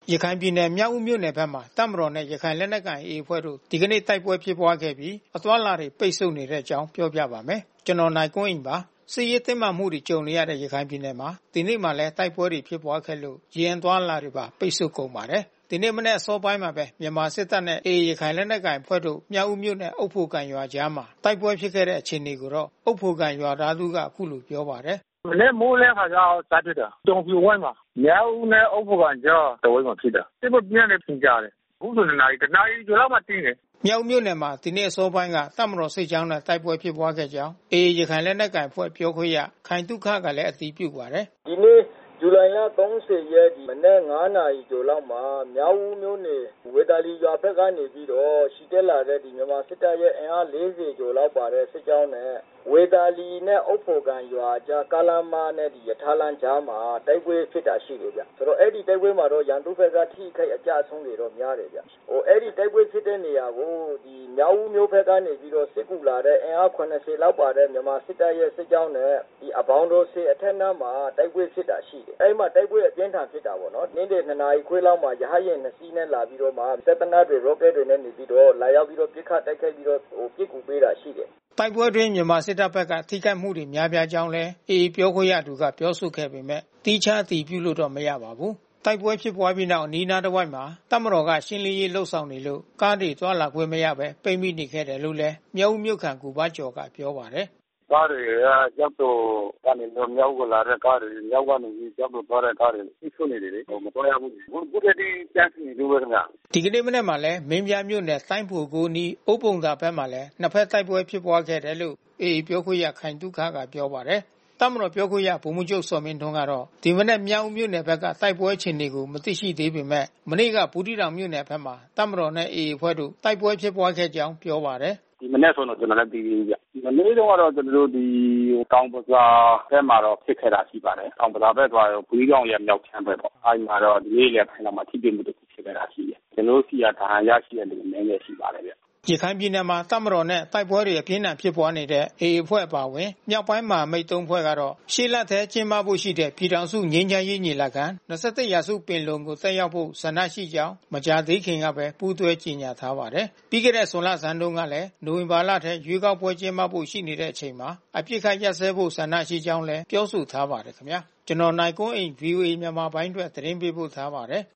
ရခိုင်ပြည်နယ်မြောက်ဦးမြို့နယ်ဘက်မှာတပ်မတော်နဲ့ရခိုင်လက်နက်ကိုင် AA အဖွဲ့တို့ဒီကနေ့တိုက်ပွဲဖြစ်ပွားခဲ့ပြီးအသွားအလာတွေပိတ်ဆို့နေတဲ့အကြောင်းပြောပြပါမယ်။ ကျွန်တော်နိုင်ကွန်းအိန်ပါ။ စစ်ရေးတင်းမာမှုတွေကြုံနေရတဲ့ရခိုင်ပြည်နယ်မှာဒီနေ့မှလည်းတိုက်ပွဲတွေဖြစ်ပွားခဲ့လို့ယာဉ်သွားလာတွေပါပိတ်ဆို့ကုန်ပါတယ်။ ဒီနေ့မနက်အစောပိုင်းမှာပဲမြန်မာစစ်တပ်နဲ့ AA ရခိုင်လက်နက်ကိုင်အဖွဲ့တို့မြောက်ဦးမြို့နယ်အုတ်ဖိုကန်ရွာကြားမှာတိုက်ပွဲဖြစ်ခဲ့တဲ့အခြေအနေကိုတော့အုတ်ဖိုကန်ရွာသားတဦးကအခုလိုပြောပါတယ်။ "မနက်မိုးလင်းခါစဖြစ်တာ။တောင်ပြိုဝိုင်းမှာ။မြောက်ဦးနဲ့အုတ်ဖိုကန်ကြားတဝိုက်မှာဖြစ်တာ။စစ်မပြင်းတဲ့ထင်ရှားတယ်။အခုဆို2 နာရီကျော်လောက်မှသိတယ်။ " မြောက်ဦးမြို့နယ်မှာဒီနေ့အစောပိုင်းကတပ်မတော်စစ်ကြောင်းနဲ့တိုက်ပွဲဖြစ်ပွားခဲ့ကြောင်း AA ရခိုင်လက်နက်ကိုင်အဖွဲ့ပြောခွင့်ရခိုင်သုခကလည်းအတည်ပြုပါတယ်။"ဒီနေ့ဇူလိုင်လ30ရက်မနက်5နာရီကျော်လောက်မှာမြောက်ဦးမြို့နယ်ဝေသာလီရွာဘက်ကနေပြီးတော့ချီတက်လာတဲ့မြန်မာစစ်တပ်ရဲ့အင်အား40ကျော်လောက်ပါတဲ့စစ်ကြောင်းနဲ့ဝေသာလီနဲ့အုတ်ဖိုကန်ရွာကြားကားလမ်းမနဲ့ရထားလမ်းကြားမှာတိုက်ပွဲဖြစ်တာရှိတယ်ဗျ။ဆိုတော့အဲဒီတိုက်ပွဲမှာတော့ရန်သူဘက်ကထိခိုက်အကျဆုံးတွေတော့များတယ်ဗျ။အဲဒီတိုက်ပွဲဖြစ်တဲ့နေရာကိုမြောက်ဦးမြို့ဘက်ကနေပြီးတော့စစ်ကူလာတဲ့အင်အား70လောက်ပါတဲ့မြန်မာစစ်တပ်ရဲ့စစ်ကြောင်းနဲ့အဘောင်တော်ဆည်အထက်နားမှာတိုက်ပွဲဖြစ်တာရှိတယ်။အဲဒီမှာတိုက်ပွဲအပြင်းထန်ဖြစ်တာပေါ့နော်။နေ့လယ်2နာရီခွဲလောက်မှာရဟတ်ယာဉ်2စီးနဲ့လာပြီးတော့မှစက်သေနတ်တွေရော့ကက်တွေနဲ့နေပြီးတော့လာရောက်ပြီးတော့ပစ်ခတ်တိုက်ခိုက်ပြီးတော့ပစ်ကူပေးတာရှိတယ်။ " တိုက်ပွဲအတွင်းမြန်မာစစ်တပ်ဘက်ကထိခိုက်မှုတွေများပြားကြောင်းလည်း AA ပြောခွင့်ရသူကပြောဆိုခဲ့ပေမဲ့သီးခြားအတည်ပြုလို့တော့မရပါဘူး။ တိုက်ပွဲဖြစ်ပွားပြီးနောက်အနီးနားတဝိုက်မှာတပ်မတော်ကရှင်းလင်းရေးလုပ်ဆောင်နေလို့ကားတွေသွားလာခွင့်မရဘဲပိတ်မိနေခဲ့တယ်လို့လည်းမြောက်ဦးမြို့ခံကိုဘကျော်ကပြောပါတယ်။ "ကားတွေကကျောက်တော်ကနေမြောက်ဦးကိုလာတဲ့ကားတွေမြောက်ကနေကျောက်တော်သွားတဲ့ကားတွေပိတ်ဆို့နေတယ်လေ။မသွားရဘူး။အခုထက်ထိတန်းစီနေတုန်းပဲခင်ဗျ " ဒီကနေ့မနက်မှာလည်းမင်းပြားမြို့နယ်တိုင်းဖိုကိုအနီးအိုးပုံသာဘက်မှာလည်းနှစ်ဘက်တိုက်ပွဲဖြစ်ပွားခဲ့တယ်လို့ AA ပြောခွင့်ရခိုင်သုခကပြောပါတယ်။ တပ်မတော်ပြောခွင့်ရဗိုလ်မှူးချုပ်ဇော်မင်းထွန်းကတော့ဒီမနက်မြောက်ဦးမြို့နယ်ဘက်ကတိုက်ပွဲအခြေအနေကိုမသိရှိသေးပေမဲ့မနေ့ကဘူးသီးတောင်မြို့နယ်ဘက်မှာတပ်မတော်နဲ့ AA အဖွဲ့တို့တိုက်ပွဲဖြစ်ပွားခဲ့ကြောင်းပြောပါတယ်။ "ဒီမနက်ဆိုတော့ကျွန်တော်လည်းမသိသေးဘူးဗျ။မနေ့တုန်းကတော့ကျွန်တော်တို့တောင်ဘဇာဘက်မှာတော့ဖြစ်ခဲ့တာရှိပါတယ်။တောင်ဘဇာဘက်သွားတော့ဘူးသီးတောင်ရဲ့မြောက်ခြမ်းဘက်ပေါ့။အဲဒီမှာတော့နေ့လယ်ပိုင်းလောက်မှာထိတွေ့မှုတခုဖြစ်ခဲ့တာရှိတယ်။ကျွန်တော်တို့ဆီကဒဏ်ရာရရှိတဲ့လူအနည်းငယ်ရှိပါတယ်ဗျ။ " ရခိုင်ပြည်နယ်မှာတပ်မတော်နဲ့တိုက်ပွဲတွေအပြင်းအထန်ဖြစ်ပွားနေတဲ့ AA အဖွဲ့အပါအဝင်မြောက်ပိုင်းမဟာမိတ်3ဖွဲ့ကတော့ရှေ့လထဲကျင်းပဖို့ရှိတဲ့ပြည်ထောင်စုငြိမ်းချမ်းရေးညီလာခံ21ရာစုပင်လုံကိုတက်ရောက်ဖို့ဆန္ဒရှိကြောင်းမကြာသေးခင်ကပဲပူးတွဲကြေညာထားပါတယ်။ ပြီးခဲ့တဲ့ဇွန်လဆန်းတုန်းကလည်းနိုဝင်ဘာလထဲရွေးကောက်ပွဲကျင်းပဖို့ရှိနေတဲ့အချိန်မှာအပစ်ခတ်ရပ်စဲဖို့ဆန္ဒရှိကြောင်းလည်းပြောဆိုထားပါတယ်ခင်ဗျာ။ ကျွန်တော်နိုင်ကွန်းအိန် VOA မြန်မာပိုင်းအတွက်သတင်းပေးပို့ထားပါတယ်